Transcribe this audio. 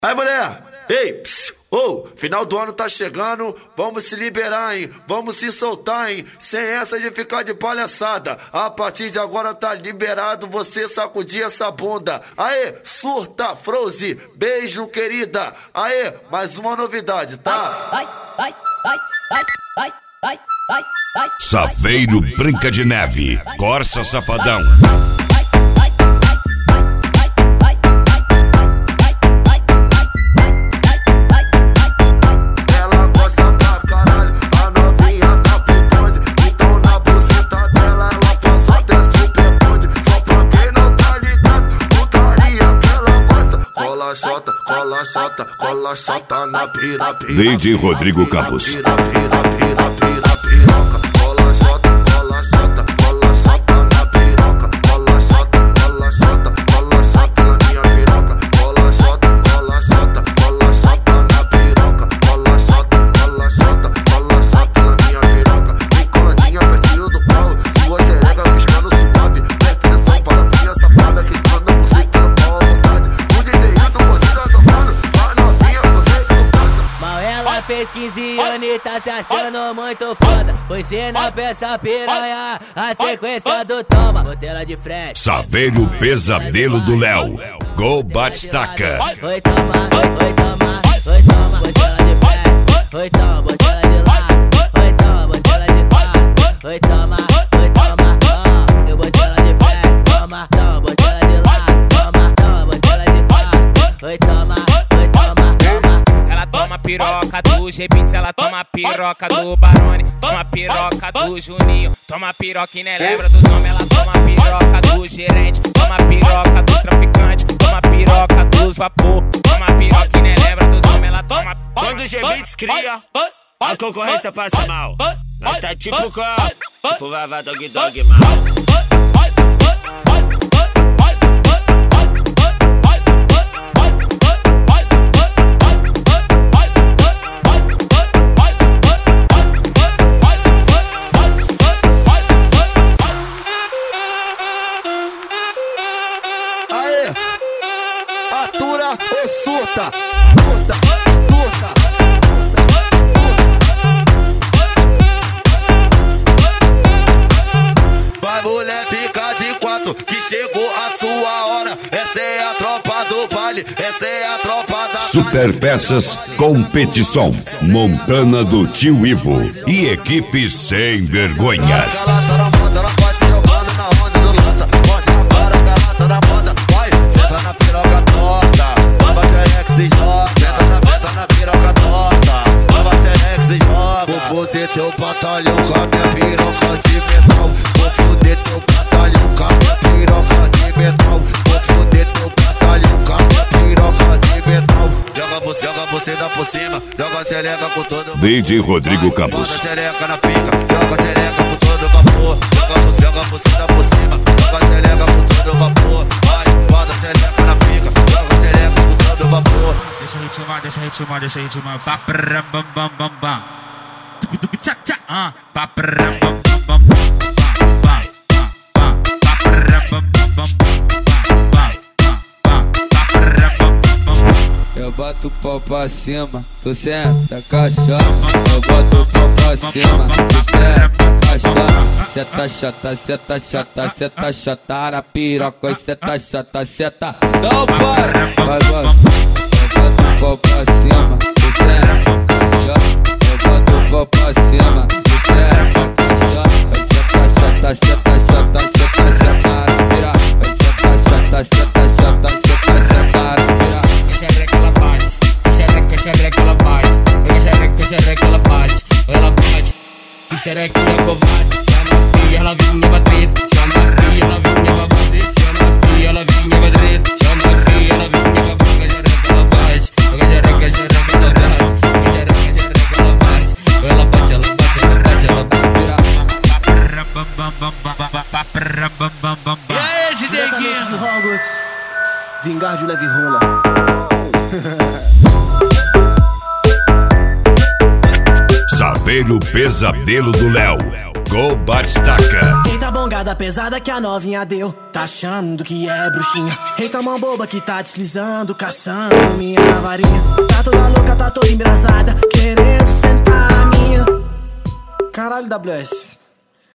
Aí, mulher, ei, psiu, final do ano tá chegando, vamos se liberar, hein? Vamos se soltar, hein? Sem essa de ficar de palhaçada. A partir de agora tá liberado você sacudir essa bunda. Aê, surta, Froze, beijo, querida. Aê, mais uma novidade, tá? Saveiro Branca de Neve, Corsa Safadão. Cola chota na pira. DJ Rodrigo Campos. Cola chota na piroca. Cola chota na minha piroca. Cola chota na piroca. Cola chota na minha piroca. Vem coladinha pertinho do pau. Sua xereca piscando suave. Presta atenção para vir essa safada que tá na buceta no pau à vontade. O DJ do Gordinho tocando. Fez 15 anos e tá se achando muito foda. Foi ser na peça piranha, a sequência do toma. Botela de frente. Saveiro Pesadelo do Léo. Gol Batistaca. Foi toma, botela de frente. Foi toma, botela de lado. Foi toma, botela de quatro. Foi toma, eu botela de frente. Toma, botela de lado. Toma, botela de quatro. Foi toma. Toma piroca do G-Beats, ela toma piroca do Barone, toma piroca do Juninho, toma piroca e nem lembra dos nomes, ela toma piroca do gerente, toma piroca do traficante, toma piroca dos vapor, toma piroca e nem lembra dos nomes, ela toma. Quando o G-Beats cria, a concorrência passa mal. Nós tá tipo Vavá Dog mal. Atura ou surta? Vai, mulher, fica de quatro, que chegou a sua hora. Essa é a tropa do baile, essa é a tropa da Super Peças Competição Montana do Tio Ivo e equipe sem vergonhas. Ela tá na moda, ela pode se jogando na onda do lança. Pode na cara, que ela tá na moda. Vai, senta na piroca torta. Nova Terex se joga. Senta na piroca torta. Nova Terex se joga. Vou foder teu batalhão com a minha piroca de metal. Vou foder teu batalhão com a minha piroca de metal. Vou foder teu batalhão com a minha piroca de metal. Joga você da por cima. Joga a xereca com todo. DJ Rodrigo Campos. Joga a xereca na pica. Joga a xereca com todo vapor. Joga você da por cima. Joga a xereca com todo vapor. Vai, bota a xereca na pica. Joga a xereca com todo vapor. Deixa ritmar. Papram bam bam bam bam. Tuc tchac tchac. Papram bam bam bam. Eu boto o pau pra cima, tu senta caixona. Eu boto o pau pra cima, tu senta caixona. Cê tá chata na piroca, cê tá chata. Não para, vai. Eu boto o pau pra cima, tu senta caixona. Eu boto o pau pra cima, tu senta caixona. Cê tá chata na piroca, cê tá chata na piroca. Xereca ela bate, ela bate, e xereca é covarde, chama a filha, ela vinha pra treta, chama a filha, ela vinha pra bater, chama a filha, ela vinha pra treta, chama a filha, ela vinha pra boca, xereca ela bate, xereca ela bate, xereca ela bate, ela bate, E aí, DJ Guinho? Vingar de leve rola. Saveiro Pesadelo do Léo. Gol Batistaca. Quem tá bom, galera? Sentada pesada que a novinha deu, tá achando que é bruxinha. Eita mão boba que tá deslizando, caçando minha varinha. Tá toda louca, tá toda embrasada, querendo sentar na minha. Caralho, WS.